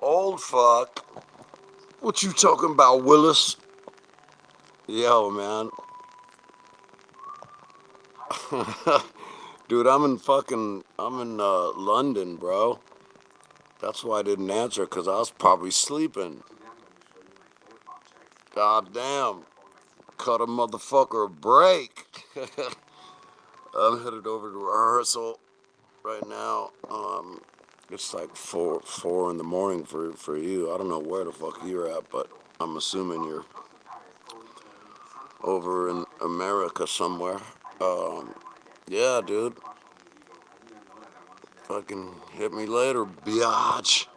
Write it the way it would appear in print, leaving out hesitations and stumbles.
Old fuck. What you talking about, Willis? Yo, man. Dude, I'm in London, bro. That's why I didn't answer, because I was probably sleeping. God damn. Cut a motherfucker a break. I'm headed over to rehearsal right now. It's like four in the morning for you. I don't know where the fuck you're at, but I'm assuming you're over in America somewhere. Um, yeah, dude. Fucking hit me later, biatch.